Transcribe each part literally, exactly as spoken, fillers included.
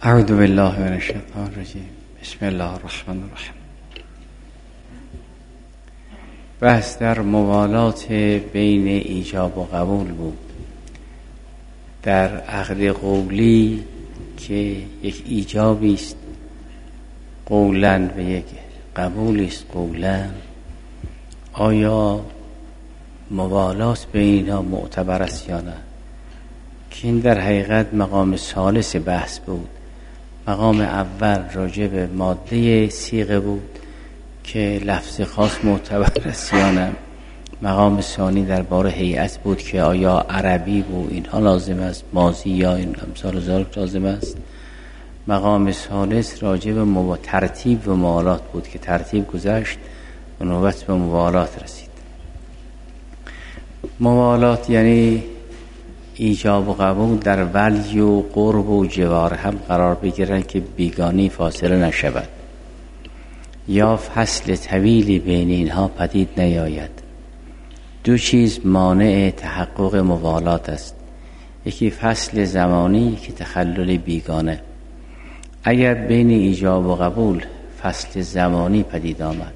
اعوذ بالله من الشیطان الرجیم. بسم الله الرحمن الرحیم. بحث در موالات بین ایجاب و قبول بود. در عقد قولی که یک ایجابی است قولاً و یک قبولی است قولاً، آیا موالات بین اینها معتبر است یا نه؟ که این در حقیقت مقام ثالث بحث بود. مقام اول راجع به ماده صیغه بود که لفظ خاص معتبر است یا نه. مقام ثانی درباره هیئت بود که آیا عربی بود اینها لازم است، ماضی یا این امثال ذالک لازم است. مقام ثالث راجع به مو... ترتیب و موالات بود که ترتیب گذشت و نوبت به موالات رسید. موالات یعنی ایجاب و قبول در ولی و قرب و جوار هم قرار بگیرن که بیگانی فاصله نشود یا فصل طویلی بین اینها پدید نیاید. دو چیز مانع تحقق موالات است، یکی فصل زمانی که تخلل بیگانه. اگر بین ایجاب و قبول فصل زمانی پدید آمد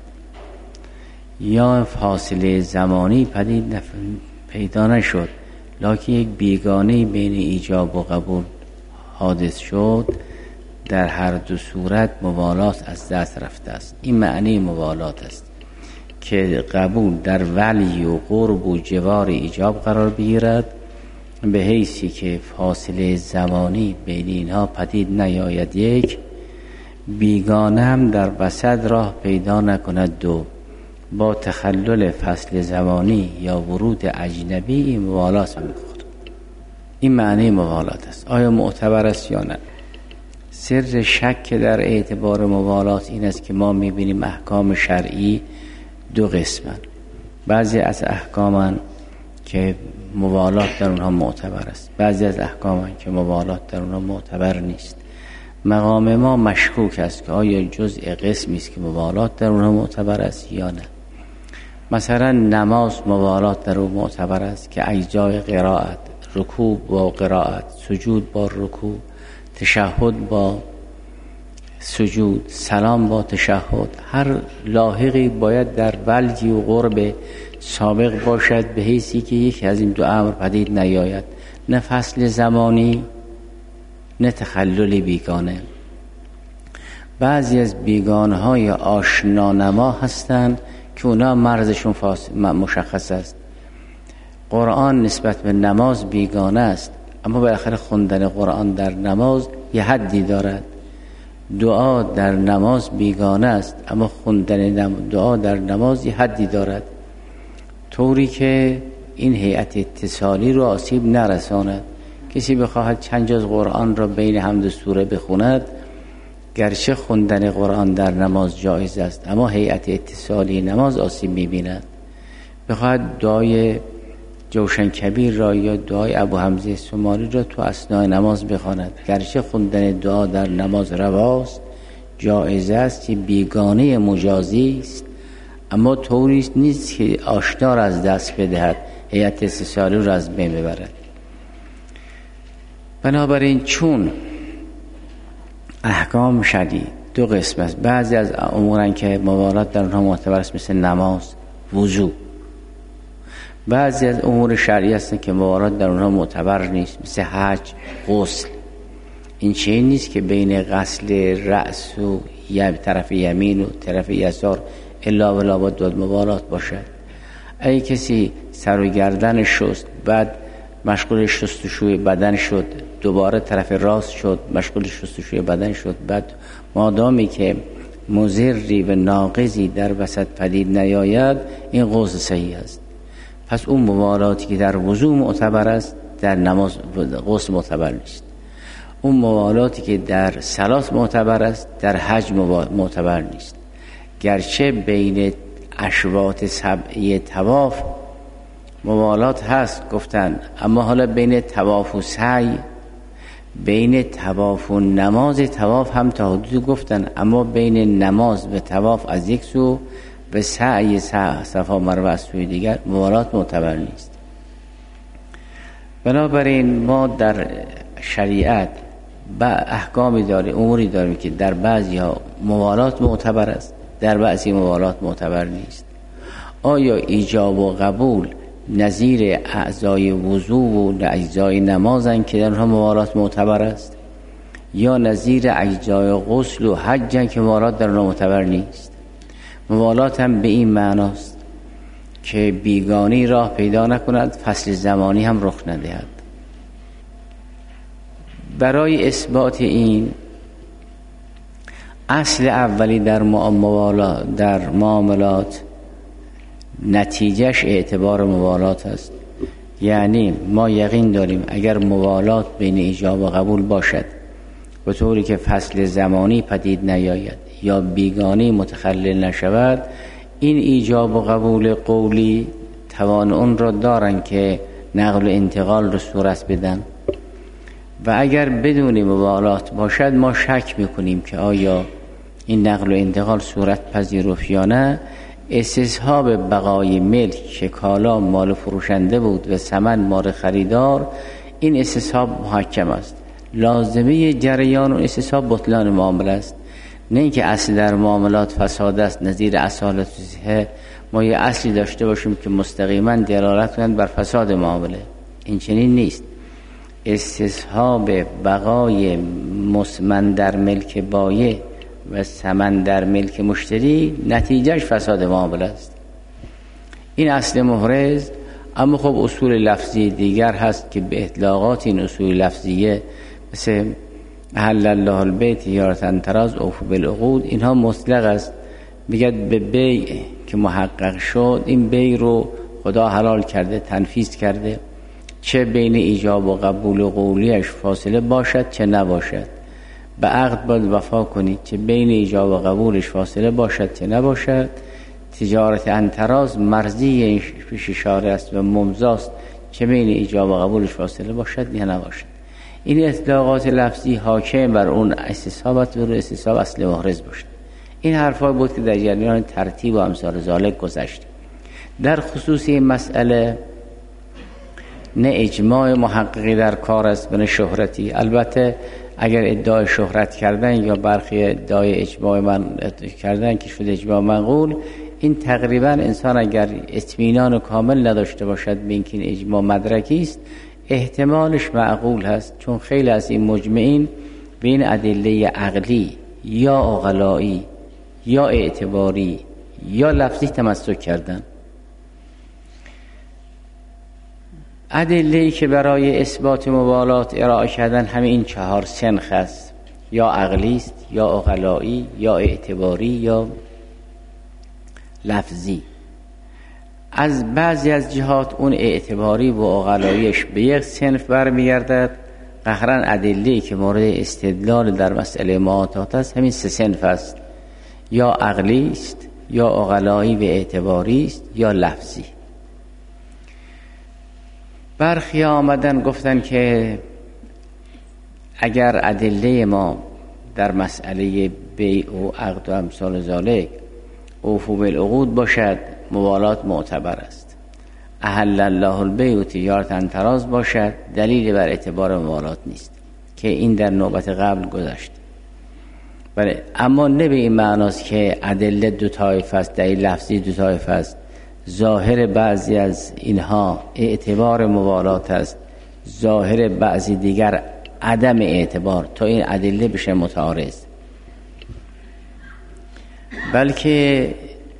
یا فاصله زمانی پدید نف... پیدا نشد لکن یک بیگانه بین ایجاب و قبول حادث شد، در هر دو صورت موالات از دست رفته است. این معنی موالات است که قبول در ولی و قرب و جوار ایجاب قرار بگیرد به حیثی که فاصله زمانی بین اینها پدید نیاید، یک بیگانه هم در وسط راه پیدا نکند، دو با تخلل فصل زمانی یا ورود اجنبی این موالات می‌خورد. این معنی موالات است. آیا معتبر است یا نه؟ سر شک در اعتبار موالات این است که ما می‌بینیم احکام شرعی دو قسمن. بعضی از احکامن که موالات در اونها معتبر است، بعضی از احکامن که موالات در اونها معتبر نیست. مقام ما مشکوک است که آیا جزء قسمی است که موالات در اونها معتبر است یا نه. مثلا نماز موالات در اون معتبر است که اجزای قرائت، رکوع با قرائت، سجود با رکوع، تشهد با سجود، سلام با تشهد، هر لاحقی باید در ولی و قرب سابق باشد به حیثی که یکی از این دو امر پدید نیاید، نه فصل زمانی نه تخلل بیگانه. بعضی از بیگانه های آشنانما هستند که اونا مرزشون مشخص است. قرآن نسبت به نماز بیگانه است، اما بالاخره خوندن قرآن در نماز یه حدی دارد. دعا در نماز بیگانه است، اما خوندن دعا در نماز یه حدی دارد، طوری که این هیئت اتصالی رو آسیب نرساند. کسی بخواهد چند جز قرآن را بین هم دو سوره بخوند، گرچه خوندن قرآن در نماز جایز است، اما هیئت اتصالی نماز آسیب می‌بیند. بخواهد دعای جوشن کبیر را یا دعای ابو حمزه سماری را تو اثناء نماز بخواند، گرچه خوندن دعا در نماز رواست، جایز است، بیگانه مجازی است، اما طوری نیست که آشنا را از دست بدهد، هیئت اتصالی را از بین ببرد. بنابراین چون احکام شرعی دو قسم است، بعضی از امورن که موالات در اونها معتبر است مثل نماز، وضو، بعضی از امور شرعی هستن که موالات در اونها معتبر نیست مثل حج، غسل. این چیزی نیست که بین غسل رأس و طرف یمین و طرف یسار الا و لا باید موالات باشد. اگه کسی سر و گردن شست، بعد مشغول شستشوی بدن شد، دوباره طرف راست شد مشغول شستشوی بدن شد، بعد مادامی که مضری و ناقضی در وسط پدید نیاید، این غسل صحیح است. پس اون موالاتی که در وضو معتبر است در نماز غسل معتبر نیست. اون موالاتی که در صلات معتبر است در حج معتبر نیست. گرچه بین اشواط سبعی طواف موالات هست گفتن، اما حالا بین طواف و سعی، بین طواف و نماز طواف هم تا حدود گفتن، اما بین نماز و طواف از یک سو و سعی صفا مروه از سوی دیگر موالات معتبر نیست. بنابراین ما در شریعت و احکامی داره، اموری داره که در بعضی ها موالات معتبر است، در بعضی موالات معتبر نیست. آیا ایجاب و قبول نظیر اعضای وضو و اجزای نمازن که در اونها موالات معتبر است، یا نظیر اجزای غسل و حجن که موالات در اونها معتبر نیست؟ موالات هم به این معناست که بیگانی راه پیدا نکند، فصل زمانی هم رخ ندهد. برای اثبات این اصل اولی در موالات در معاملات نتیجهش اعتبار موالات است. یعنی ما یقین داریم اگر موالات بین ایجاب و قبول باشد به طوری که فصل زمانی پدید نیاید یا بیگانی متخلل نشود، این ایجاب و قبول قولی توان اون را دارن که نقل و انتقال رو صورت بدن. و اگر بدون موالات باشد ما شک میکنیم که آیا این نقل و انتقال صورت پذیرفت یا نه. استصحاب بقای ملک که کالا مال فروشنده بود و ثمن مال خریدار، این استصحاب محکم است. لازمه جریان و استصحاب بطلان معامله است، نه اینکه اصل در معاملات فساد است نظیر اصالت صحه ما یه اصلی داشته باشیم که مستقیما دلالت کنند بر فساد معامله. این چنین نیست. استصحاب بقای مسمن در ملک بایع و ثمن در ملک مشتری نتیجهش فساد معامله است. این اصل محرز. اما خب اصول لفظی دیگر هست که به اطلاقات این اصول لفظیه مثل احل الله البیع تجارة تراض اوفوا بالعقود، اینها مطلق است. میگه به بیع که محقق شد این بیع رو خدا حلال کرده، تنفیذ کرده، چه بین ایجاب و قبول و قولیش فاصله باشد چه نباشد. به عقد باید وفا کنید، چه بین ایجاب و قبولش فاصله باشد چه نباشد. تجارت انتراز مرضی پیش اشاره است و ممضاست، چه بین ایجاب و قبولش فاصله باشد یا نباشد. این اطلاقات لفظی حاکم بر اون استصحابت و استصحاب اصل محرز باشد. این حرفا بود که در جریان ترتیب و امثال ذالک گذشت. در خصوص این مسئله نه اجماع محققی در کار است و نه شهرتی. البته اگر ادعای شهرت کردن یا برخی ادعای اجماع من کردن که شده اجماع منقول، این تقریبا انسان اگر اطمینان کامل نداشته باشد به اینکه این اجماع مدرکی است، احتمالش معقول هست، چون خیلی از این مجمعین به این ادله عقلی یا عقلایی یا اعتباری یا لفظی تمسک کردن. ادله‌ای که برای اثبات موالات ارائه کردن همه این چهار سنخ است، یا عقلی است یا عقلایی یا اعتباری یا لفظی. از بعضی از جهات اون اعتباری و عقلاییش به یک صنف برمیگردد. قهرن ادله‌ای که مورد استدلال در مسئله معاطات است همین سه صنف است، یا عقلی است یا عقلایی و اعتباری است یا لفظی. برخی آمدن گفتن که اگر ادله ما در مسئله بیع و عقد و امثال ذالک اوفوا بالعقود باشد موالات معتبر است، احل الله البیع و تجارة تراض باشد دلیل بر اعتبار موالات نیست، که این در نوبت قبل گذشت. بله، اما نه به این معناست که ادله دو طایفه است، دلیل لفظی دو طایفه است. ظاهر بعضی از اینها اعتبار موالات است، ظاهر بعضی دیگر عدم اعتبار، تا این ادله بشه متعارض. بلکه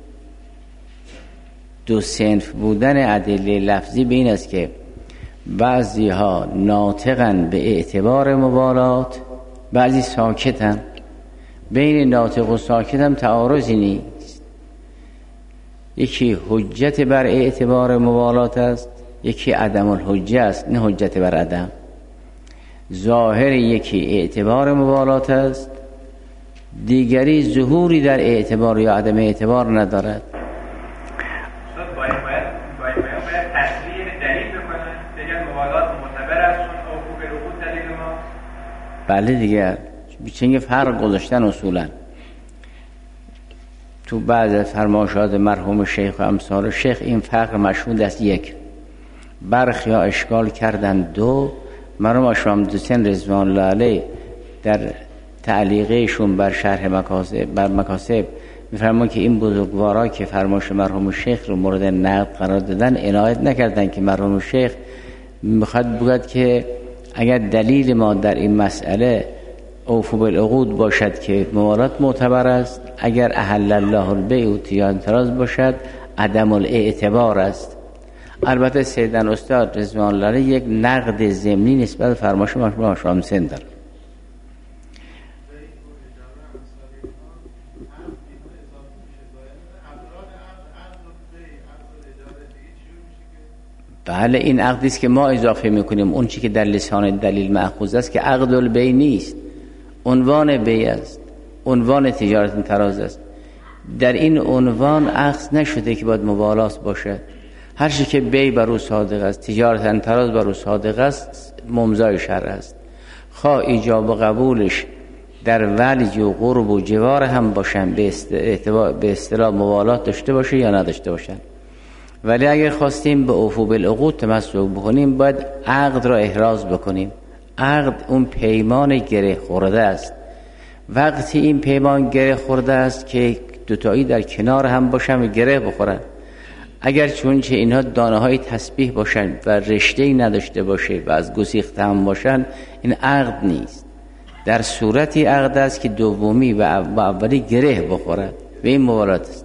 دو صنف بودن ادله لفظی به این است که بعضی ها ناطقن به اعتبار موالات، بعضی ساکتن. بین ناطق و ساکت هم تعارضی نیست، یکی حجت بر اعتبار موالات است، یکی عدم الحجه است، نه حجت بر عدم. ظاهر یکی اعتبار موالات است، دیگری ظهوری در اعتبار یا عدم اعتبار ندارد. باید باید باید باید تصریح دلیل بکنه، بگن موالات معتبر است چون اوفوا بالعقود دلیل ما. بله دیگه، چنین فرق گذاشتن اصولا تو بعض از فرمایشات مرحوم شیخ و امثال شیخ این فرق مشهود است. یک، برخی ها اشکال کردن دو. مرحوم شامدوسین رضوان الله علیه در تعلیقشون بر شرح مکاسب بر مکاسب میفرمان که این بزرگوارا که فرمایش مرحوم شیخ رو مورد نقد قرار دادن عنایت نکردن که مرحوم شیخ میخواد بگوید که اگر دلیل ما در این مسئله اوفو بالعقود باشد که موالات معتبر است، اگر احل الله البیع و تیان تراز باشد عدم الاعتبار است. البته سیدن استاد رضوان الله علیه یک نقد ضمنی نسبت فرمایش مرحوم شامسن داره. بله این عقدی است که ما اضافه میکنیم. اون چی که در لسان دلیل مأخوذ است که عقد البیع نیست، عنوان بیع است، عنوان تجارت تراز است. در این عنوان اخذ نشده که باید مبالات باشد. هر چی که بیع بر او صادق است، تجارت تراز بر او صادق است، ممضای شرع است. خواه ایجاب و قبولش در ولی و قرب و جوار هم باشن به اصطلاح مبالات داشته باشه یا نداشته باشن. ولی اگر خواستیم به اوفو بالعقود تمسک بکنیم باید عقد را احراز بکنیم. عقد اون پیمان گره خورده است. وقتی این پیمان گره خورده است که دوتایی در کنار هم باشن و گره بخورن، اگر چونچه اینها دانه های تسبیح باشن و رشته‌ای نداشته باشه و از گسیخته هم باشن، این عقد نیست. در صورتی عقد است که دومی و اولی گره بخورد و این موالات است.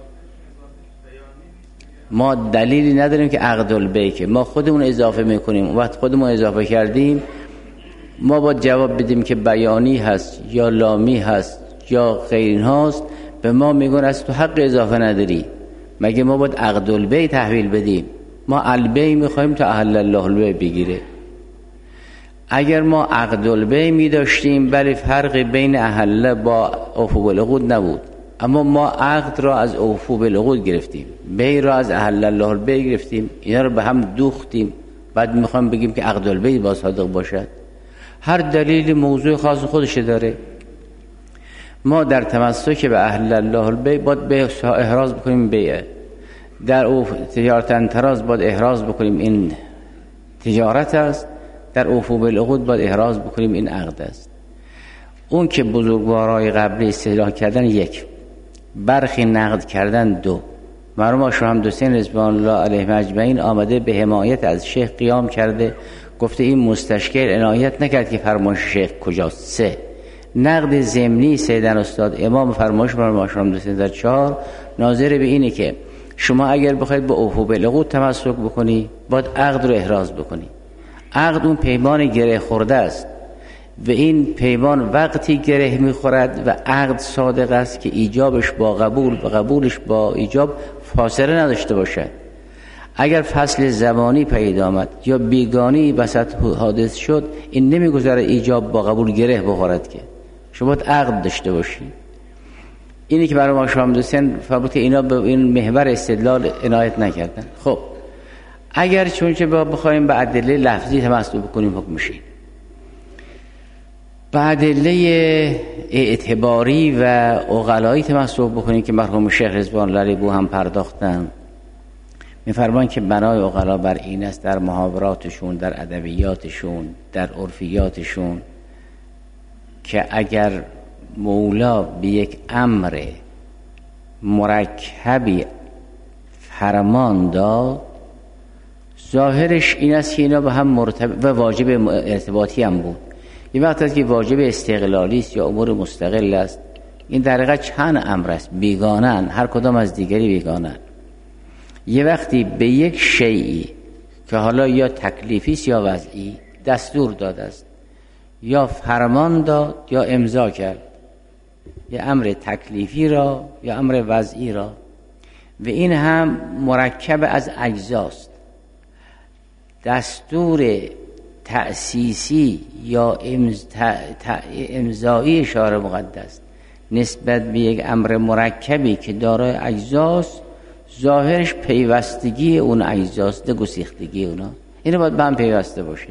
ما دلیلی نداریم که عقد البیع که ما خودمون اضافه میکنیم. وقت خودمون اضافه کردیم ما باید جواب بدیم که بیانی هست یا لامی هست یا غیر هست. به ما میگن از تو حق اضافه نداری، مگه ما باید عقد البیع تحویل بدیم؟ ما البیع میخوایم تا احل الله البیع بگیره. اگر ما عقد البیع میداشتیم بله فرق بین احل با اوفو بالعقود نبود، اما ما عقد را از اوفو بالعقود گرفتیم، بیع را از احل الله البیع گرفتیم، اینا رو به هم دوختیم. بعد میخوام بگیم که عقد البیع با صادق باشد. هر دلیل موضوع خاص خودش داره. ما در تمسک به احل الله البیع باید به احراز بکنیم بیع، در او تجارت تراز باید احراز بکنیم این تجارت است، در اوفو بالعقود باید احراز بکنیم این عقد است. اون که بزرگوارای قبلی استدلال کردن یک، برخی نقد کردن دو. مرحوم شاه حمدحسین رضوان الله علیه اجمعین آمده به حمایت از شیخ قیام کرده، گفته این مستشکل عنایت نکرد که فرمایش شیخ کجاست. سه، نقد ضمنی سیدن استاد امام فرمایش مرحوم شاه حمدحسین در چهار ناظر به اینه که شما اگر بخواید به اوفو بالعقود تمسک بکنی باید عقد رو احراز بکنی. عقد اون پیمان گره خورده است و این پیمان وقتی گره میخورد و عقد صادق است که ایجابش با قبول و قبولش با ایجاب فاصله نداشته باشد. اگر فصل زمانی پیدا آمد یا بیگانی وسط حادث شد، این نمیگذاره ایجاب با قبول گره بخورد که شما باید عقد داشته باشید. اینی که برای ما شاه حمدحسین فرمود که اینا به این محور استدلال عنایت نکردن. خب اگر چونچه بخوایم به ادله لفظی تمسک بکنیم حکم میشه. به ادله اعتباری و عقلایی تمسک بکنیم که مرحوم شیخ رضوان الله علیه بو هم پرداختن. میفرمان که بنای عقلا بر این است در محاوراتشون، در ادبیاتشون، در عرفیاتشون که اگر مولا به یک امر مرکبی فرمان داد، ظاهرش این است که اینا به هم مرتبط و واجب ارتباطی هم بود. یه وقت است که واجب استقلالی است یا امور مستقل است. این در حقیقت چند امر است، بیگانن، هر کدام از دیگری بیگانن. یه وقتی به یک شیئی که حالا یا تکلیفی است یا وضعی دستور داده است، یا فرمان داد یا امضا کرد، یا امر تکلیفی را یا امر وضعی را، و این هم مرکب از اجزاست. دستور تأسیسی یا امز... امضایی شارع مقدس نسبت به یک امر مرکبی که دارای اجزاست، ظاهرش پیوستگی اون اجزاست، گسیختگی اونا. اینا باید به هم پیوسته باشه.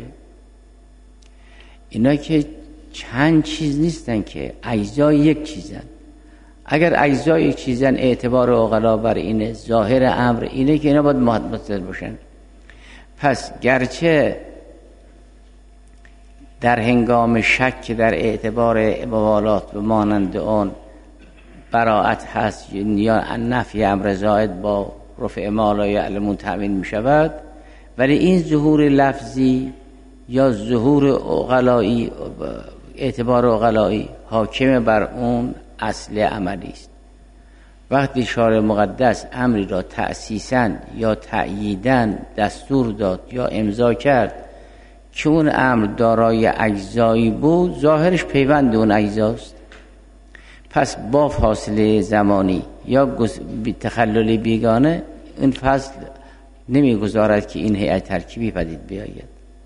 اینا که چند چیز نیستن که اجزای یک چیزن. اگر اجزای یک چیزن اعتبار عقلا بر اینه، ظاهر امر اینه که اینا باید متصل باشن. پس گرچه در هنگام شک در اعتبار موالات و مانند آن براعت هست یا نفی امر زائد با رفع ما لا یعلمون تأمین می شود، ولی این ظهور لفظی یا ظهور عقلایی، اعتبار عقلایی حاکم بر اون اصل عملی است. وقتی شارع مقدس امری را تأسیساً یا تأییداً دستور داد یا امضا کرد که اون امر دارای اجزایی بود، ظاهرش پیوند اون اجزاست. پس با فاصله زمانی یا تخلل بیگانه این فصل نمیگذارد که این هیئت ترکیبی پدید بیاید.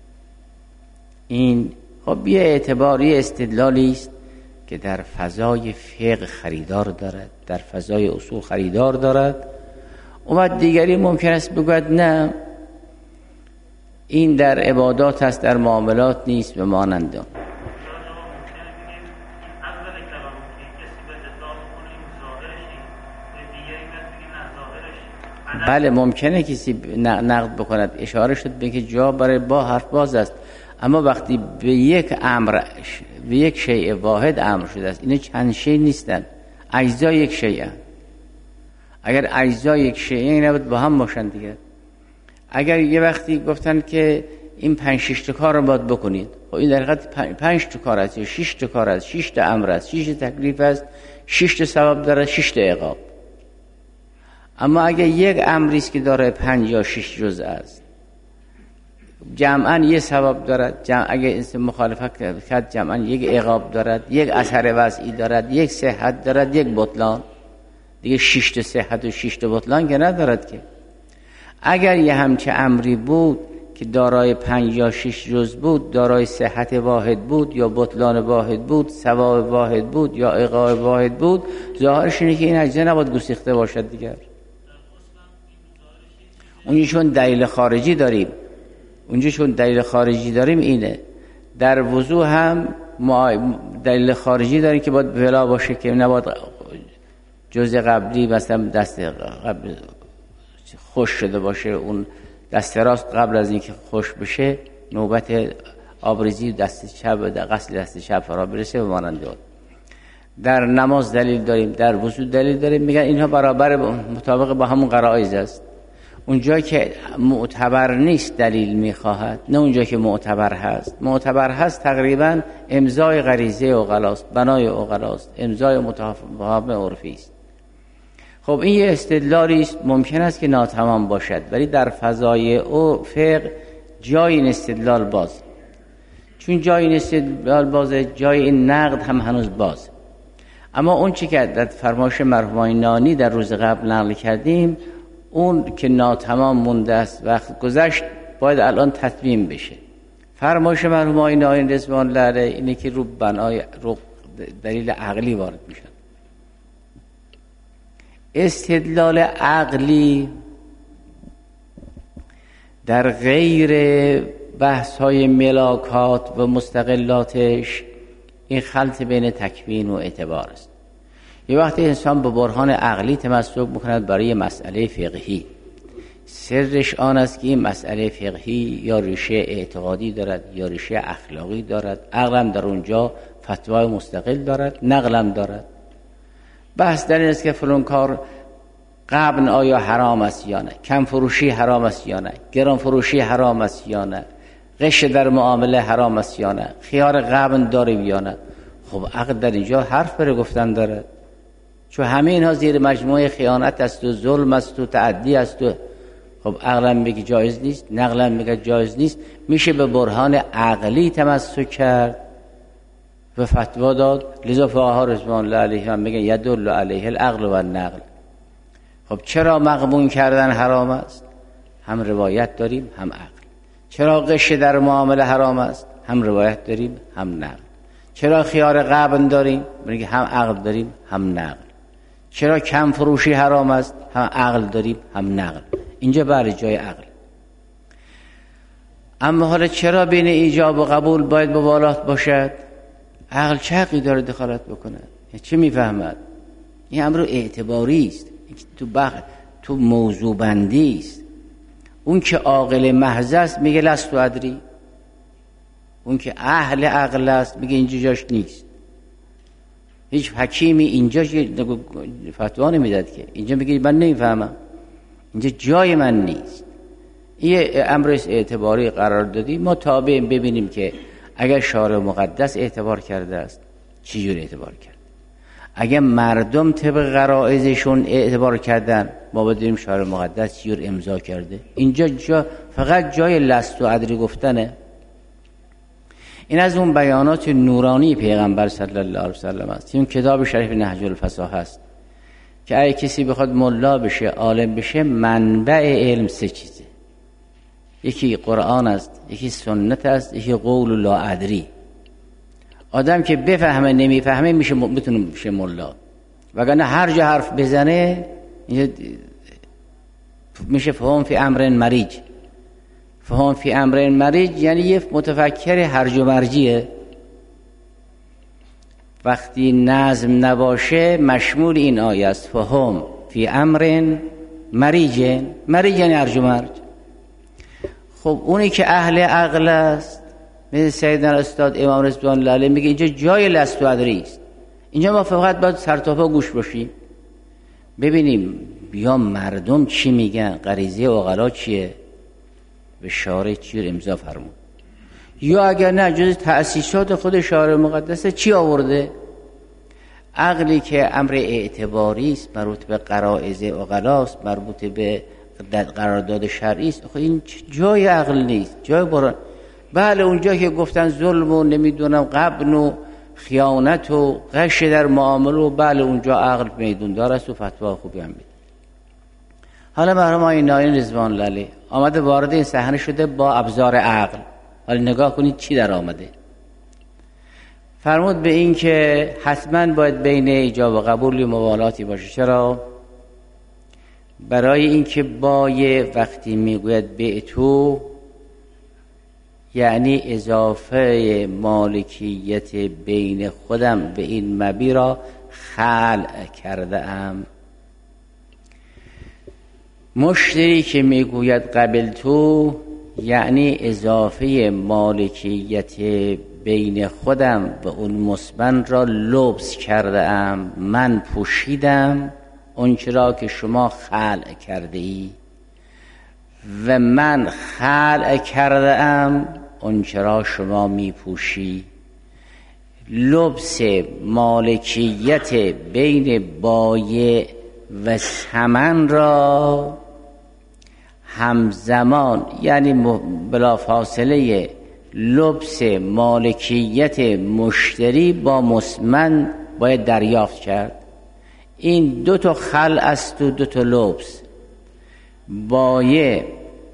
این خب یه اعتباری استدلالی است که در فضای فقه خریدار دارد، در فضای اصول خریدار دارد. اومد دیگری ممکن است بگوید نه این در عبادات است، در معاملات نیست و مانند آن. بله ممکنه کسی نقد بکند، اشاره شد به که جا برای با حرف باز است، اما وقتی به یک امر به یک شیء واحد امر شده است، اینا چند شیء نیستند، اجزای یک شیء. اگر اجزای یک شیء این نبود با هم باشن دیگه. اگر یه وقتی گفتن که این پنج شش تا کار رو باید بکنید، خب این در حقیقت پنج تا کار است، شش تا کار است، شش تا امر است، شش تا تکلیف است، شش تا ثواب داره، شش تا عقاب. اما اگر یک امری است که داره پنج یا شش جزء است، جمعاً یک ثواب دارد، جمع اگر این مخالفت کرد جمعاً یک عقاب دارد، یک اثر وضعی دارد، یک صحت دارد، یک بطلان. دیگه شش تا صحت و شش تا بطلان که ندارد که. اگر یه همچه امری بود که دارای پنج یا شش جزء بود، دارای صحت واحد بود یا بطلان واحد بود، ثواب واحد بود یا عقاب واحد بود، ظاهرش اینه که این اجزا نباید گسیخته باشد دیگر. اونجا چون دلیل خارجی داریم اونجا چون دلیل خارجی داریم اینه. در وضو هم دلیل خارجی داریم که باید ولا باشه، که نباید جزء قبلی مثلا دست قبل خوش شده باشه، اون دست راست قبل از اینکه خوش بشه نوبت آبریزی دست چپ در غسل دست چپ فرا برسه و مانند اون. در نماز دلیل داریم، در وضو دلیل داریم، میگن اینها برابر مطابق با همون غرایز است. اونجا که معتبر نیست دلیل میخواهد، نه اونجا که معتبر هست. معتبر هست تقریبا امضای غریزه عقلاست، بنای عقلاست، امضای متفاهم عرفی است. خب این یه استدلالی است، ممکن است که ناتمام باشد، ولی در فضای او فقه جای این استدلال باز. چون جای این استدلال بازه، جای این نقد هم هنوز باز. اما اون چی که در فرمایش مرحوم نانی در روز قبل نقل کردیم، اون که ناتمام مونده است، وقت گذشت، باید الان تتمیم بشه. فرمایش مرحوم نانی رضوان الله علیه اینه که رو بنای رو دلیل عقلی وارد میشن. استدلال عقلی در غیر بحث های ملاکات و مستقلاتش این خلط بین تکوین و اعتبار است. یه وقتی انسان به برهان عقلی تمسک میکند برای مسئله فقهی، سرش آن است که این مسئله فقهی یا ریشه اعتقادی دارد یا ریشه اخلاقی دارد، عقلم در اونجا فتوای مستقل دارد، نقلم دارد. بحث در این است که فلان کار غبن آیا حرام است یا نه، کم فروشی حرام است یا نه، گران فروشی حرام است یا نه، غش در معامله حرام است یا نه، خیار غبن داره یا نه. خب عقل در اینجا حرف بره گفتن داره، چون همه اینها زیر مجموعه خیانت است و ظلم است و تعدی است. و خب عقلم میگه جایز نیست، نقلم میگه جایز نیست، میشه به برهان عقلی تمسک کرد و فتوا داد. لذا فقها رضوان الله علیهم میگن یدل علیه العقل و النقل. خب چرا مغبون کردن حرام است؟ هم روایت داریم هم عقل. چرا غش در معامله حرام است؟ هم روایت داریم هم نقل. چرا خیار غبن داریم؟ میگه هم عقل داریم هم نقل. چرا کم فروشی حرام است؟ هم عقل داریم هم نقل. اینجا برای جای عقل. اما حالا چرا بین ایجاب و قبول باید موالات باشد؟ عقل چه حقی داره دخالت بکنه؟ چه میفهمد؟ این امر اعتباری است، تو بخ تو موضوع بندی است. اون که عاقل محض است میگه لست ادری، اون که اهل عقل است میگه اینجا جاش نیست. هیچ حکیمی اینجا فتوا نمیداد که اینجا میگه من نمیفهمم، اینجا جای من نیست. این امر اعتباری قرار دادی، ما تابع ببینیم که اگر شارع مقدس اعتبار کرده است چی جور اعتبار کرد. اگر مردم طبق غرایزشون اعتبار کردن ما بدونیم شارع مقدس چی جور امضا کرده. اینجا جا فقط جای لست و ادری گفتنه. این از اون بیانات نورانی پیغمبر صلی الله علیه وسلم است. این کتاب شریف نهج الفصاحه است که اگه کسی بخواد ملا بشه، عالم بشه، منبع علم سه چیزه. یکی قرآن است، یکی سنت است، یکی قول لا ادری. آدم که بفهمه نمیفهمه میشه بتونه بشه ملا، وگرنه هر جا حرف بزنه میشه فهم فی امر مریج. فهم فی امر مریج یعنی یه متفکر هرج و مرجیه. وقتی نظم نباشه مشمول این آیه است، فهم فی امر مریج. مریج یعنی هرج و مرج. خب اونی که اهل عقل است مثل سیدنا استاد امام رضوان الله علیه میگه اینجا جای لست و ادری است. اینجا ما فقط باید سر تا پا گوش باشیم ببینیم یا مردم چی میگن، غریزه عقلا چیه، به شارع چی رو امضا فرمود، یا اگر نه جز تأسیسات خود شارع مقدسه چی آورده. عقلی که امر اعتباری است، مربوط به غرایز عقلا است، مربوط به قرارداد شرعی است، خب این جای عقل نیست، جای بران. بله اونجا که گفتن ظلم و نمیدونم غبن و خیانت و غش در معامله و بله اونجا عقل میدون دار است و فتوا خوبی هم میده. حالا مرحوم آقای نایین رضوان الله علیه آمده وارد این صحنه شده با ابزار عقل. حالا نگاه کنید چی در آمده. فرمود به این که حتما باید بین ایجاب و قبول موالاتی باشه. چرا؟ برای اینکه بای وقتی میگوید بعتو یعنی اضافه مالکیت بین خودم به این مبی را خلع کرده ام. مشتری که میگوید قبلتو یعنی اضافه مالکیت بین خودم و اون مسبن را لبس کرده ام. من پوشیدم اون چرا که شما خلع کرده ای و من خلع کرده ام اون چرا شما می پوشی. لبس مالکیت بین بایع و ثمن را همزمان یعنی بلا فاصله لبس مالکیت مشتری با مسمن باید دریافت کرد. این دو تا خلع است و دو تا لبس. بایع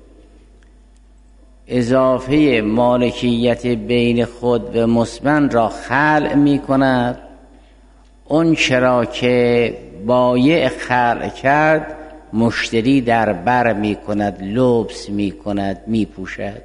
اضافه مالکیت بین خود و مسمن را خلع می کند. اون چرا که بایع خلع کرد مشتری در بر می کند، لبس می کند، می پوشد.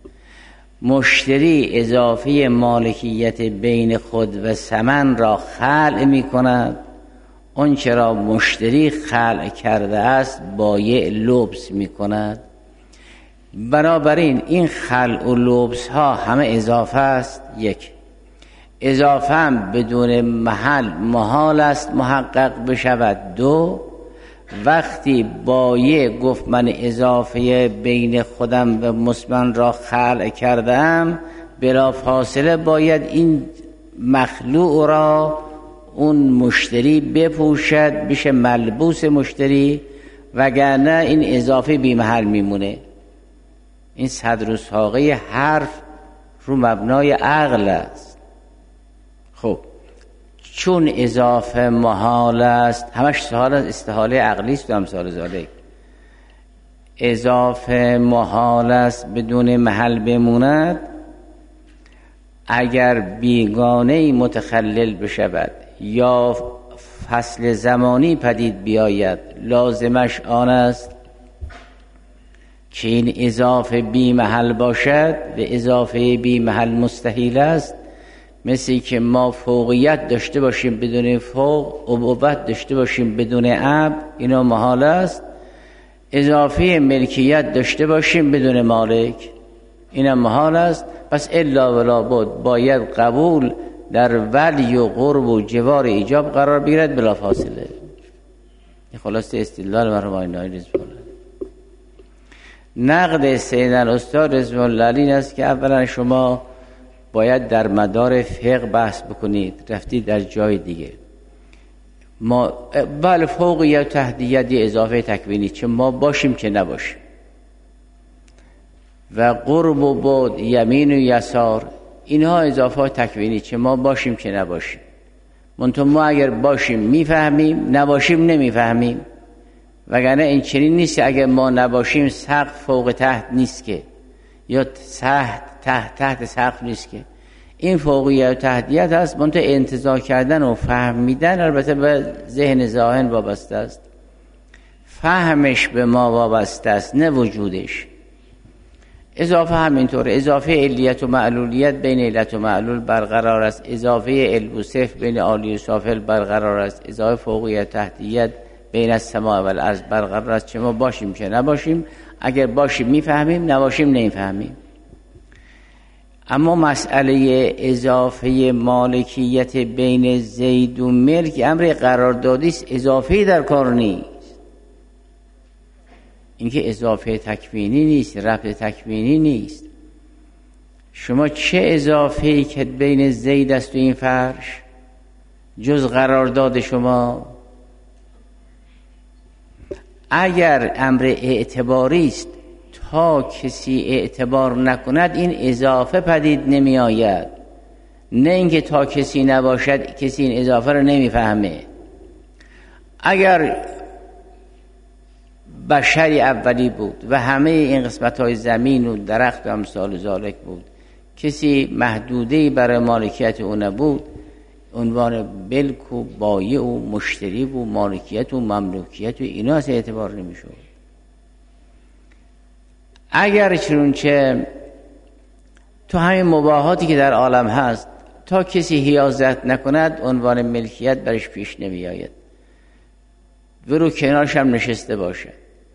مشتری اضافه مالکیت بین خود و ثمن را خلع می کند. اون چرا مشتری خلع کرده است بایع لبس می کند. بنابراین این خلع و لبس ها همه اضافه است. یک اضافه هم بدون محل محال است محقق بشود. دو وقتی بایع گفت من اضافه بین خودم و مسمن را خلع کردم بلا فاصله باید این مخلوع را اون مشتری بپوشد بشه ملبوس مشتری، وگرنه این اضافه بی محل میمونه. این صدر و ساقه حرف رو مبنای عقل است. خب چون اضافه محال است، همش سوال استحاله عقلی است و امثال ذالک. اضافه محال است بدون محل بموند، اگر بیگانه متخلل بشود یا فصل زمانی پدید بیاید لازمش آن است که این اضافه بی محل باشد و اضافه بی محل مستحیل است. مثل که ما فوقیت داشته باشیم بدون فوق، ابوت داشته باشیم بدون اب، اینا محال است. اضافه ملکیت داشته باشیم بدون مالک، اینا محال است. پس الا ولا بود باید قبول در ولی و قرب و جوار ایجاب قرار بگیرد بلا فاصله. این خلاصه استدلال مرحوم آقای نایی رضوان الله. نقد سید الاستاد رضوان الله علیه این است که اولا شما باید در مدار فقه بحث بکنید، رفتید در جای دیگه. ما بله فوقیت و تحتیت یه اضافه تکوینی، چه ما باشیم که نباشیم، و قرب و بعد، یمین و یسار، اینها اضافه تکوینی، چه ما باشیم که نباشیم. منتها ما اگر باشیم میفهمیم، نباشیم نمیفهمیم. وگرنه این چنین نیست اگر ما نباشیم سقف فوق تحت نیست که، یا تحت تحت تحت سقف نیست که. این فوقیت و تحتیت هست، منتها انتزاع کردن و فهمیدن البته به ذهن ذهن وابسته است، فهمش به ما وابسته است نه وجودش. اضافه همینطور، اضافه علیت و معلولیت بین علت و معلول برقرار است، اضافه علم و صفر بین عالی و سافل برقرار است، اضافه فوقیت و تحتیت بین السماء و الارض برقرار است، چه ما باشیم که نباشیم. اگر باشیم میفهمیم، نباشیم نمیفهمیم. اما مسئله اضافه مالکیت بین زید و ملک امر قراردادی است، اضافه در کار نیست. اینکه اضافه تکوینی نیست، ربط تکوینی نیست. شما چه اضافه‌ای که بین زید است و این فرش جز قرارداد شما؟ اگر امر اعتباری است تا کسی اعتبار نکند این اضافه پدید نمی آید، نه اینکه تا کسی نباشد کسی این اضافه رو نمیفهمه. اگر بشری اولی بود و همه این قسمت های زمین و درخت و امثال ذالک بود، کسی محدوده‌ای برای مالکیت او نبود، عنوان ملک و بایع و مشتری و مالکیت و مملوکیت و اینا از اعتبار نمیشود. اگر چنانچه تو همین مباحاتی که در عالم هست تا کسی حیازت نکند عنوان ملکیت برش پیش نمی آید، و رو کنارش هم نشسته باشه.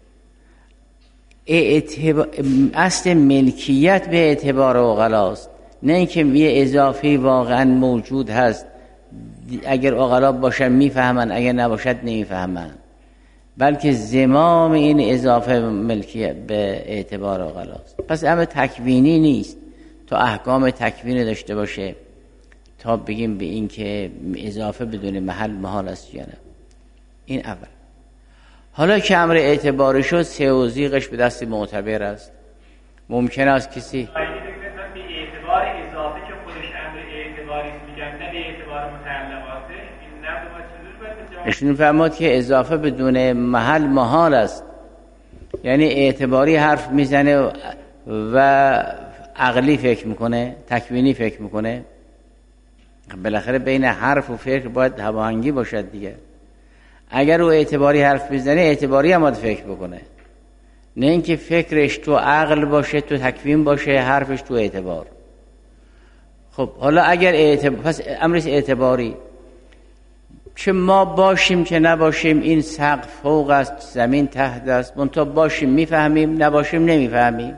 اعتبار... اصل ملکیت به اعتبار عقلاست، نه اینکه یه اضافه واقعا موجود هست، اگر عقلا باشن میفهمن، اگر نباشد نمیفهمن، بلکه زمام این اضافه ملکیت به اعتبار عقلاست. پس امر تکوینی نیست تا احکام تکوینی داشته باشه تا بگیم به این که اضافه بدون محل محال است یا نه. این اول. حالا که امر اعتباری شد، سه و زیغش به دست معتبر است. ممکن است کسی به اعتبار اضافه که خودش امر اعتباری میگن، نه به اعتبار متعلقاته، این نه به چجور باید اشون فرمود که اضافه بدون محل محال است، یعنی اعتباری حرف میزنه و عقلی فکر میکنه، تکوینی فکر میکنه. بالاخره بین حرف و فکر باید هماهنگی باشد دیگه. اگر او اعتباری حرف بزنه، اعتباری هم باید فکر بکنه، نه اینکه فکرش تو عقل باشه، تو تکوین باشه، حرفش تو اعتبار. خب حالا اگر اعتبار، پس امرش اعتباری، چه ما باشیم که نباشیم این سقف فوق است، زمین تحت است، منتها باشیم میفهمیم، نباشیم نمیفهمیم.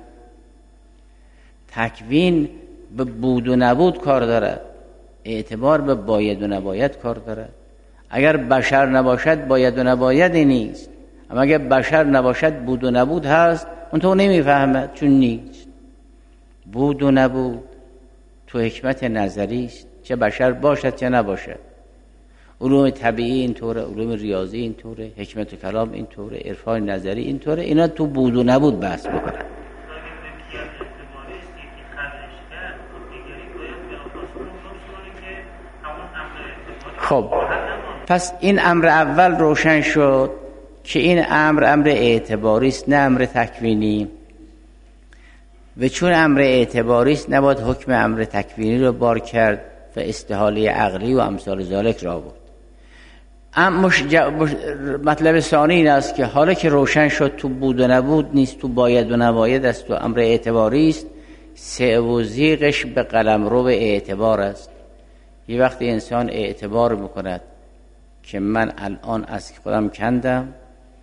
تکوین به بود و نبود کار دارد، اعتبار به باید و نباید کار دارد. اگر بشر نباشد باید و نبایدی نیست، اما اگر بشر نباشد بود و نبود هست، اون تو نمیفهمد چون نیست. بود و نبود تو حکمت نظری است، چه بشر باشد چه نباشد. علوم طبیعی اینطوره، علوم ریاضی اینطوره، حکمت کلام اینطوره، عرفان نظری اینطوره، اینا تو بود و نبود بحث میکنن. خب پس این امر اول روشن شد که این امر امر اعتباری است، نه امر تکوینی. و چون امر اعتباری است نباید حکم امر تکوینی رو بار کرد و استحاله عقلی و امثال ذالک را بود. اما مطلب ثانی این است که حالا که روشن شد تو بود و نبود نیست، تو باید و نباید است، تو امر اعتباری است، سه و زیغش به قلمرو اعتبار است. یه وقتی انسان اعتبار میکند که من الان از خودم کندم،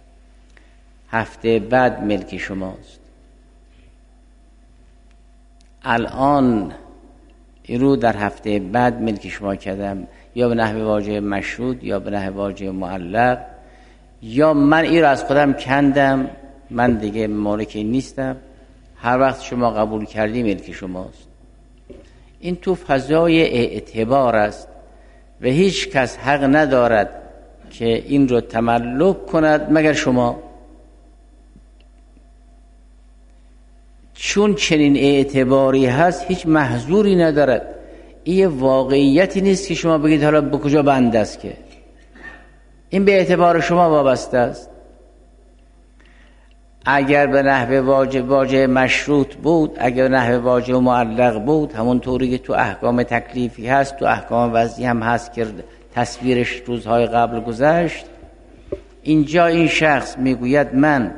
هفته بعد ملک شماست. الان رو در هفته بعد ملک شما کردم، یا به نحو واجه مشروط یا به نحو واجه معلق، یا من این رو از خودم کندم، من دیگه مالک این نیستم، هر وقت شما قبول کردی ملک شماست. این تو فضای اعتبار است و هیچ کس حق ندارد که این رو تملک کند مگر شما. چون چنین اعتباری هست هیچ محظوری ندارد. این واقعیتی نیست که شما بگید حالا به کجا بند است، که این به اعتبار شما وابسته است. اگر به نحو واجه واجه مشروط بود، اگر به نحو واجه معلق بود، همون طوری که تو احکام تکلیفی هست تو احکام وضعی هم هست که تصویرش روزهای قبل گذشت، اینجا این شخص میگوید من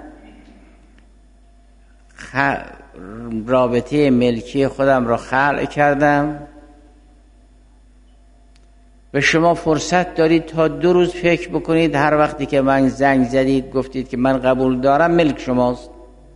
خ... رابطه ملکی خودم را خلع کردم و شما فرصت دارید تا دو روز فکر بکنید، هر وقتی که من زنگ زدید گفتید که من قبول دارم ملک شماست.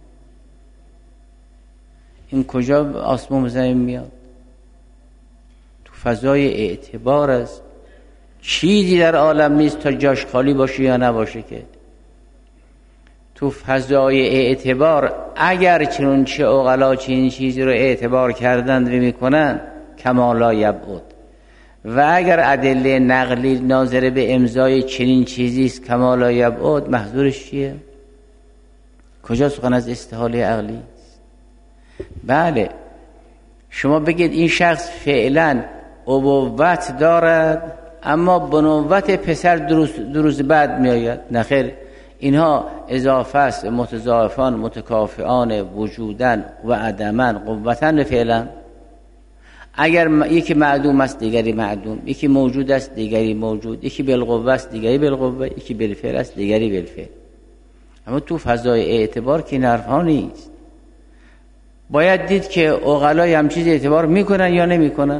این کجا آسمون زمین میاد؟ تو فضای اعتبار است. چیزی در عالم نیست تا جاش خالی باشه یا نباشه، که تو فضای اعتبار اگر چنون چه عقلا چنین چیزی رو اعتبار کردند و میکنن کمالا یبعد، و اگر ادله نقلی ناظره به امضای چنین چیزی است کمالا یبعد، محظورش چیه؟ کجا سخن از استحاله عقلی است؟ بله شما بگید این شخص فعلا ابوت دارد اما بنوت پسر دروز, دروز بعد می آید. نخیر، اینها اضافه است، متضاعفان متکافئان وجودن و عدمن قوتن فعلا. اگر یکی معدوم است دیگری معدوم، یکی موجود است دیگری موجود، یکی بالقوه است دیگری بالقوه، یکی بالفعل است دیگری بالفعل. اما تو فضای اعتبار که این حرف ها نیست. باید دید که عقلای هم چیز اعتبار میکنن یا نمیکنن.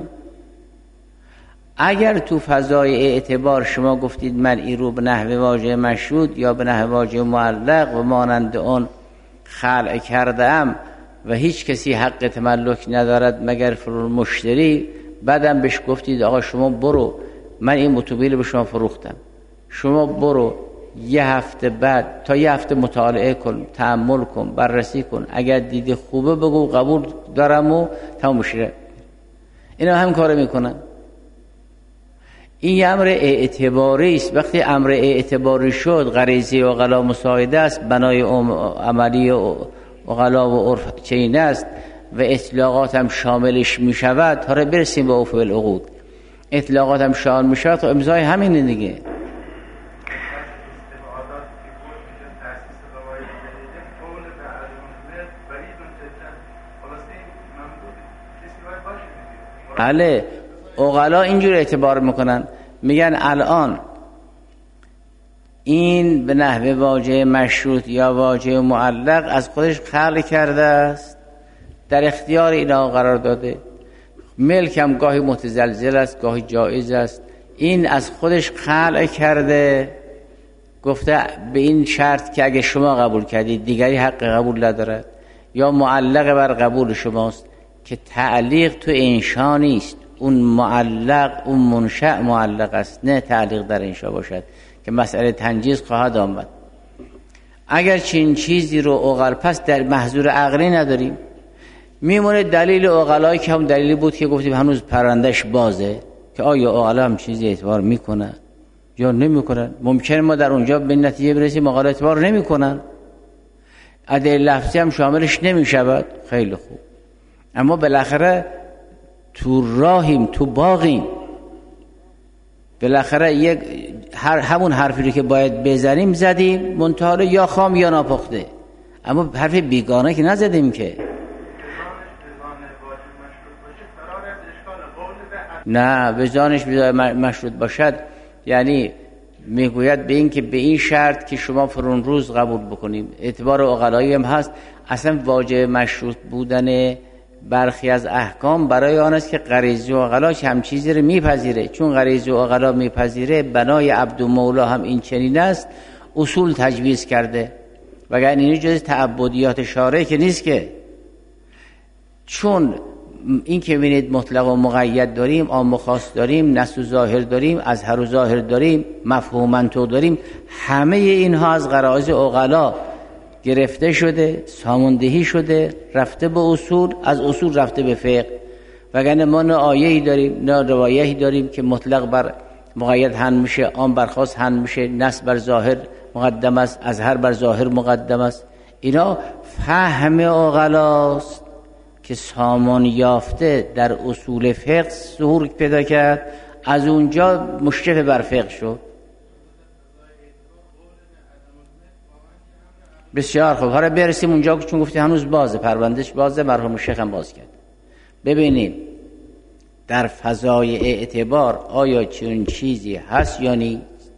اگر تو فضای اعتبار شما گفتید من این رو به نحو واژه مشروط یا به نحو واژه معلق و مانند اون خلع کردم و هیچ کسی حق تملک ندارد مگر فروش مشتری، بعدم بهش گفتید آقا شما برو من این اتومبیل به شما فروختم، شما برو یه هفته بعد تا یه هفته مطالعه کن، تأمل کن، بررسی کن، اگر دیدی خوبه بگو قبول دارم و تمام میشه. اینا هم کار میکنن. این امر اعتباری است. وقتی امر اعتباری شد غریزی و عقلا مساعده است، بنای عملی و عقلا و عرف چین است و اطلاقات هم شاملش می شود. تا را برسیم به اوف العقود، اطلاقات هم شامل می شود و امضای همینه دیگه. بله عقلا اینجور اعتبار میکنن، میگن الان این به نحو واژه مشروط یا واژه معلق از خودش خلع کرده است، در اختیار اینا قرار داده. ملک هم گاهی متزلزل است گاهی جایز است. این از خودش خلع کرده، گفته به این شرط که اگه شما قبول کردید دیگری حق قبول ندارد، یا معلق بر قبول شماست، که تعلیق تو انشا نیست. اون معلق اون منشأ معلق است، نه تعلیق در انشا باشد که مسئله تنجیز خواهد آمد. اگر چین چیزی رو عقل پس در محظور عقلی نداریم، میمونه دلیل عقلایی که هم دلیلی بود که گفتیم هنوز پرندش بازه، که آیا عقل هم چیزی اعتبار میکنن یا نمیکنن. ممکنه ما در اونجا به نتیجه برسیم عقل اعتبار نمیکنن، ادله لفظی هم شاملش نمیشود. خیلی خوب، اما بالاخره تو راهیم، تو باغیم، بالاخره یک هر همون حرفی رو که باید بزنیم زدیم، منتها یا خام یا ناپخته، اما حرف بیگانه که نزدیم که. نه وجدانش مشروط باشد یعنی میگوید به این که به این شرط که شما فرون روز قبول بکنیم. اعتبار عقلایی هم هست. اصلا واجب مشروط بودن برخی از احکام برای آن است که غریزی و عقلا هم چیزی رو میپذیره. چون غریزی و عقلا میپذیره، بنای عبد و مولا هم این چنین است، اصول تجویز کرده، وگرنه این جز تعبدیات شارع که نیست که. چون این که ببینید مطلق و مقید داریم، عام و خاص داریم، نص و ظاهر داریم، اظهر و ظاهر داریم، مفهوم منطوق داریم، همه اینها از غرایز عقلا گرفته شده، ساماندهی شده، رفته به اصول، از اصول رفته به فقه. وگرنه ما نه آیه‌ای داریم نه روایتی داریم که مطلق بر مقید حمل میشه، عام بر خاص حمل میشه، نص بر ظاهر مقدم است، اظهر بر ظاهر مقدم است. اینا فهم عقلاست که سامان یافته در اصول فقه ظهور پیدا کرد، از اونجا مشرف بر فقه شد. بسیار خوب، حالا برسیم اونجا که چون گفتی هنوز بازه، پروندهش بازه، مرحوم شیخ هم باز کرد. ببینیم در فضای اعتبار آیا چون چیزی هست یا نیست.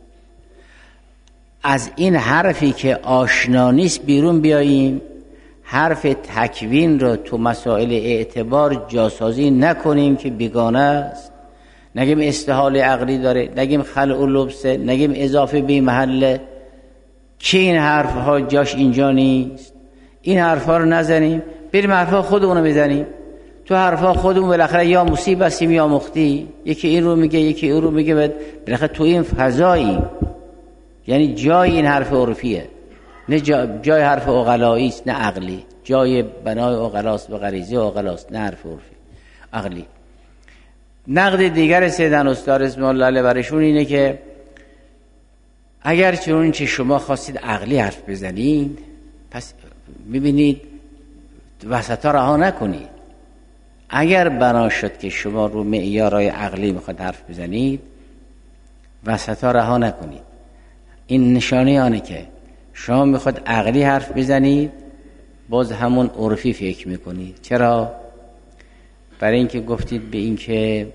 از این حرفی که آشنا نیست بیرون بیاییم، حرف تکوین رو تو مسائل اعتبار جاسازی نکنیم که بیگانه است. نگیم استحال عقلی داره، نگیم خلع و لبسه، نگیم اضافه بی محله، که این حرف ها جاش اینجا نیست. این حرف ها رو نزنیم، بریم حرف ها خودمون رو بزنیم. تو حرف ها خودمون بالاخره یا مصیب هستیم یا مختی، یکی این رو میگه یکی اون رو میگه، بالاخره تو این فضایی، یعنی جای این حرف عرفیه، نه جا جای حرف عقلایی است، نه عقلی. جای بنای عقلاست و غریزه عقلاست، نه حرف عرفی عقلی. نقد دیگر سیدن استاد اسم الله علیه برشون اینه که اگر چون چه شما خواستید عقلی حرف بزنید، پس میبینید وسطا رها نکنید. اگر بنا شد که شما رو معیارهای عقلی میخواد حرف بزنید، وسطا رها نکنید. این نشانه آنه که شما میخواد عقلی حرف بزنید، باز همون عرفی فکر میکنید. چرا؟ برای اینکه گفتید به اینکه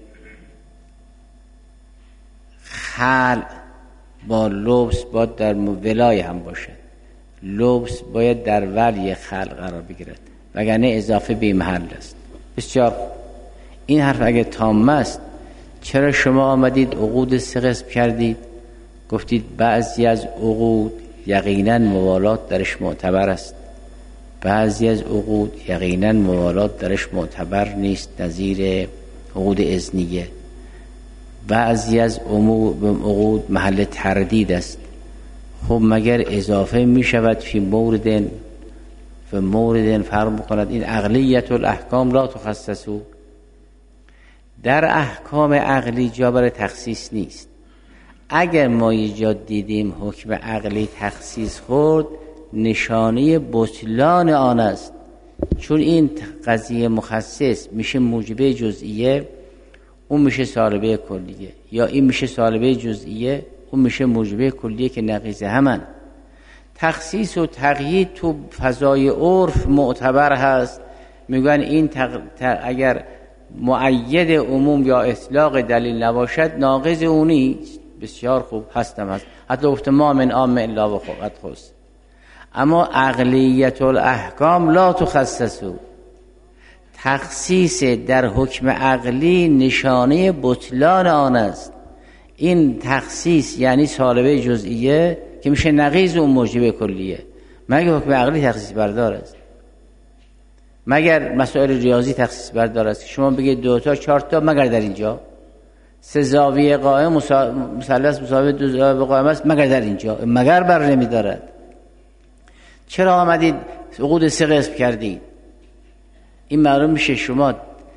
خلع با لبس باید در ولای هم باشه، لبس باید در ولی خلع قرار بگیرد، وگرنه اضافه بی محل است. بسیار این حرف اگه تام است، چرا شما آمدید عقود سه قسم کردید؟ گفتید بعضی از عقود یقینا موالات درش معتبر است، بعضی از عقود یقینا موالات درش معتبر نیست، نظیر عقود اذنیه. بعضی از عقود محل تردید است. خب مگر اضافه می شود فی موردن و موردن فرق می‌کند؟ این عقلیت الاحکام لا تخصصو، در احکام عقلی جا برای تخصیص نیست. اگر ما یه جا دیدیم حکم عقلی تخصیص خورد، نشانه بطلان آن است، چون این قضیه مخصص میشه موجبه جزئیه، اون میشه سالبه کلیه، یا این میشه سالبه جزئیه، اون میشه موجبه کلیه که نقیض همن. تخصیص و تقیید تو فضای عرف معتبر هست. میگن این تق... تق... اگر مؤید عموم یا اطلاق دلیل نباشد ناقض اونی. بسیار خوب، هستم هست حتی گفت ما من عام الا وقد خص. اما عقلیت الاحکام لا تخصصو، تخصیص در حکم عقلی نشانه بطلان آن است. این تخصیص یعنی سالبه جزئیه که میشه نقیض اون موجب کلیه. مگر حکم عقلی تخصیص بردار است؟ مگر مسائل ریاضی تخصیص بردار است که شما بگید دو تا چهار تا، مگر در اینجا سه زاویه قائم مثلث مساوی دو زاویه قائم است، مگر در اینجا مگر بر نمیدارد؟ چرا آمدید عقود سه قسم کردید؟ این معلوم میشه شما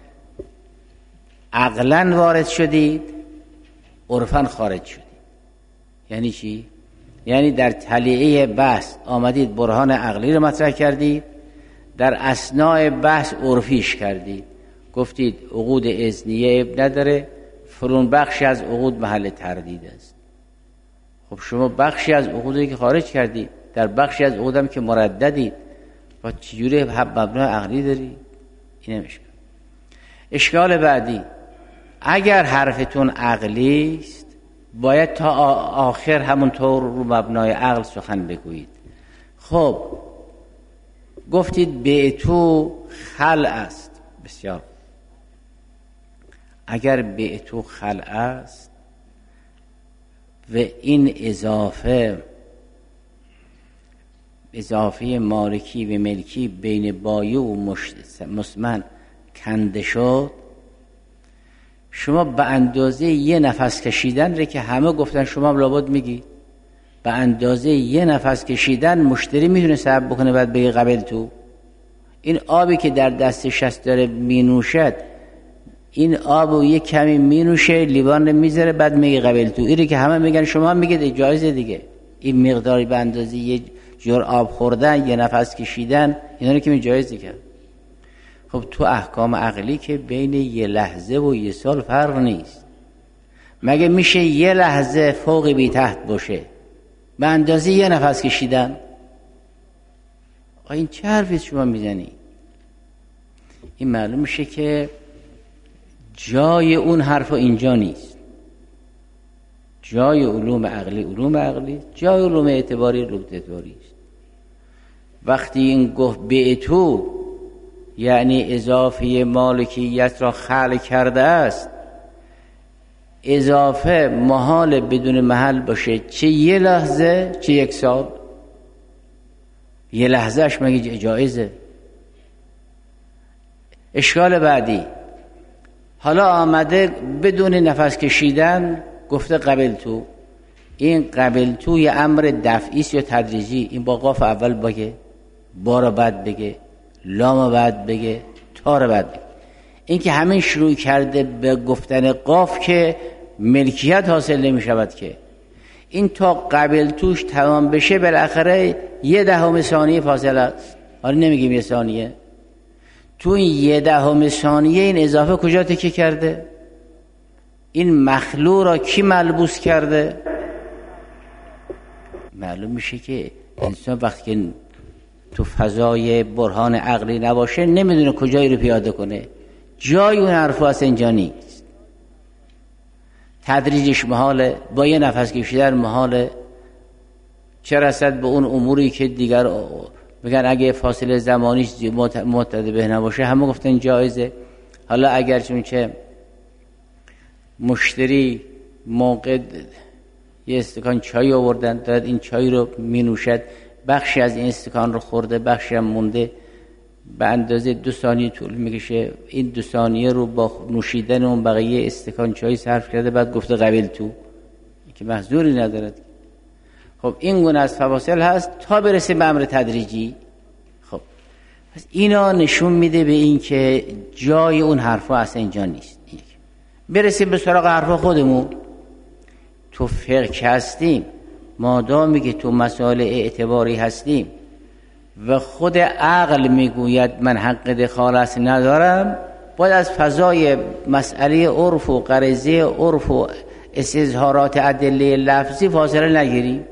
عقلاً وارد شدید، عرفاً خارج شدید. یعنی چی؟ یعنی در تلیعه بحث آمدید برهان عقلی رو مطرح کردید، در اثناء بحث عرفیش کردید، گفتید عقود اذنیه اب نداره، فرون بخشی از عقود محل تردید است. خب شما بخشی از عقودی که خارج کردید، در بخشی از عقودم که مرددید، با چجوری مبنای عقلی داری؟ این هم اشکال. اشکال بعدی، اگر حرفتون عقلی است باید تا آخر همونطور رو مبنای عقل سخن بگویید. خب گفتید بعتو خلع است، بسیار. اگر بعتو خلع است و این اضافه اضافه مالکی و ملکی بین بایع و مسمن کنده شد، شما به اندازه یه نفس کشیدن ره که همه گفتن شما هم لابد میگی، به اندازه یه نفس کشیدن مشتری میتونه صبر بکنه بعد بگه قبل تو. این آبی که در دستش هست داره مینوشد، این آبو یه کمی مینوشه لیوان میذاره بعد میگه قبل تو. اینی که همه میگن شما هم میگید جایزه دیگه. این مقداری به اندازه یه جور آب خوردن، یه نفس کشیدن، اینا رو که می جایزه کرد. خب تو احکام عقلی که بین یه لحظه و یه سال فرق نیست. مگه میشه یه لحظه فوق بی تحت باشه به اندازه یه نفس کشیدن؟ این چه حرفی شما میزنی؟ این معلوم میشه که جای اون حرف اینجا نیست. جای علوم عقلی علوم عقلی، جای علوم اعتباری علوم اعتباری است. وقتی این گفت به تو یعنی اضافه مالکیت را خلق کرده است، اضافه محال بدون محل باشه، چه یه لحظه چه یک سال. یه لحظه اش مگه جایزه؟ اشکال بعدی، حالا آمده بدون نفس کشیدن گفته قبل تو. این قبل تو یه امر دفعی است یا تدریجی؟ این با قاف اول بگه، با رو بعد بگه، لام بعد بگه، تا رو بعد بگه. این که همین شروع کرده به گفتن قاف که ملکیت حاصل نمی شود که. این تا قبل توش تمام بشه بالاخره یه دهم ثانیه فاصله است. حالا نمیگیم یه ثانیه. تو این یه دهم ثانیه این اضافه کجا تکیه کرده؟ این مخلوق را کی ملبوس کرده؟ معلوم میشه که انسان وقتی که تو فضای برهان عقلی نباشه نمیدونه کجایی رو پیاده کنه. جای اون حرفا اصلا اینجا نیست. تدریجش محاله، با یه نفس کشیدن محاله، چه رسد به اون اموری که دیگر میگن اگه فاصله زمانیش متعدد نباشه همه گفتن جایزه. حالا اگر چون که مشتری موقع یه استکان چای آوردن دارد این چای رو می نوشد، بخشی از این استکان رو خورده بخشی هم مونده، به اندازه دو ثانیه طول میکشه، این دو ثانیه رو با نوشیدن اون بقیه استکان چای صرف کرده، بعد گفته قبل تو که محظوری ندارد. خب این گونه از فواصل هست تا برسه به امر تدریجی. خب پس اینا نشون میده به این که جای اون حرفا اصلا اینجا نیست. برسیم به سراغ حرفا خودمون. تو فقه هستیم، مادامی که تو مسائل اعتباری هستیم و خود عقل میگوید من حق دخالت ندارم، باید از فضای مسئله عرف و غریزه عرف و استظهارات ادله لفظی فاصله نگیریم.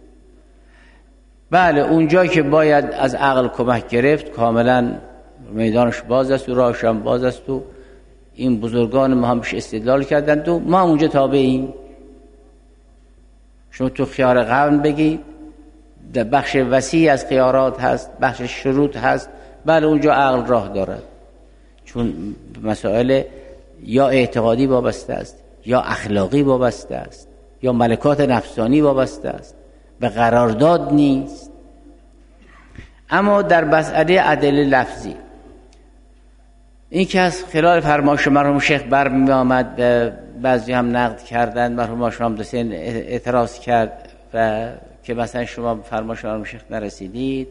بله اونجا که باید از عقل کمک گرفت کاملا میدانش باز است و راهش هم باز است و این بزرگان ما هم بهش استدلال کردند و ما هم اونجا تابعیم. شما تو خیار قرن بگید در بخش وسیع از خیارات هست، بخش شروط هست، بله اونجا عقل راه دارد، چون مسائل یا اعتقادی وابسته است یا اخلاقی وابسته است یا ملکات نفسانی وابسته است، به قرارداد نیست. اما در مسئله ادله لفظی این که از خلال فرمایش مرحوم شیخ برمی آمد، بعضی هم نقد کردن، مرحوم شما حسین اعتراض کرد و که مثلا شما فرمایش مرحوم شیخ نرسیدید.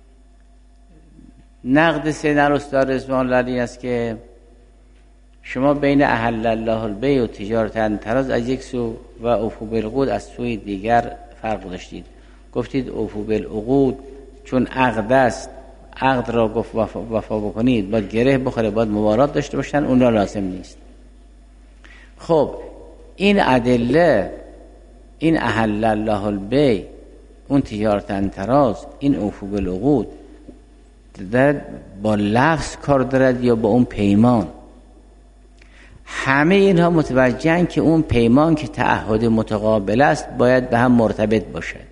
نقد سید الاستاد رضوان الله علیه است که شما بین احل الله البیع و تجارت انتراز از یک سو و اوفو بالعقود از سوی دیگر فرق داشتید. گفتید اوفو بالعقود چون عقد است، عقد را گفت وفا, وفا بکنید، باید گره بخوره، باید مبارات داشته باشن، اون را لازم نیست. خب این ادله، این احل الله البیع، اون تجارت انتراز، این اوفو بالعقود دارد با لفظ کار دارد یا با اون پیمان؟ همه اینها متوجهن که اون پیمان که تعهد متقابل است باید به هم مرتبط باشد.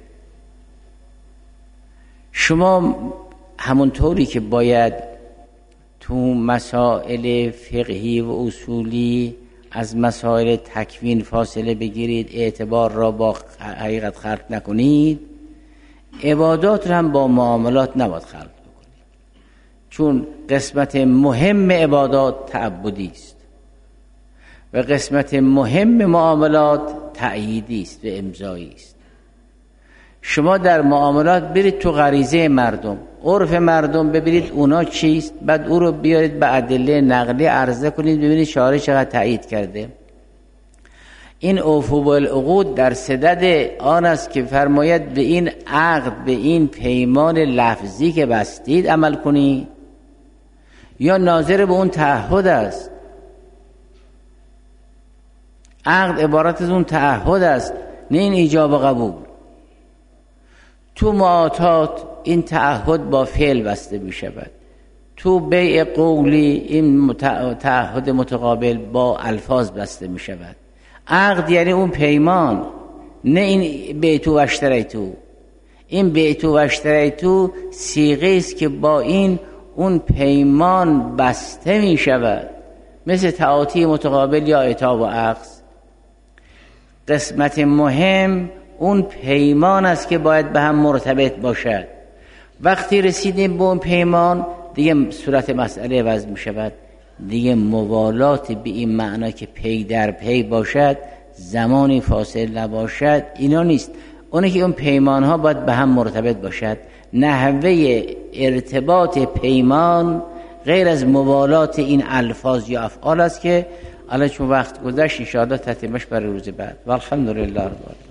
شما همونطوری که باید تو مسائل فقهی و اصولی از مسائل تکوین فاصله بگیرید، اعتبار را با حقیقت خلط نکنید، عبادات را هم با معاملات نباید خلط بکنید. چون قسمت مهم عبادات تعبدی است و قسمت مهم معاملات تأییدی است و امضایی است. شما در معاملات برید تو غریزه مردم، عرف مردم ببینید اونا چیست، بعد او رو بیارید به ادله نقلی عرضه کنید، ببینید شارع چقدر تأیید کرده. این اوفوا بالعقود در صدد آن است که فرماید به این عقد، به این پیمان لفظی که بستید عمل کنید، یا ناظر به اون تعهد است. عقد عبارت از اون تعهد است، نه این ایجاب و قبول. تو معاطات این تعهد با فعل بسته می شود، تو بیع قولی این تعهد متقابل با الفاظ بسته می شود. عقد یعنی اون پیمان، نه این بیعتو و اشتریتو. این بیعتو و اشتریتو صیغه است که با این اون پیمان بسته می شود، مثل تعاطی متقابل یا عتاب و عقص. قسمت مهم اون پیمان است که باید به هم مرتبط باشد. وقتی رسیدیم به اون پیمان دیگه صورت مسئله عوض می شود، دیگه موالات به این معنا که پی در پی باشد، زمانی فاصل نباشد، اینا نیست. اونه که اون پیمان ها باید به هم مرتبط باشد. نحوه ارتباط پیمان غیر از موالات این الفاظ یا افعال است که الان چون وقت گذشت ان شاء الله تتمش برای روز بعد. والحمدلله رب العالمین.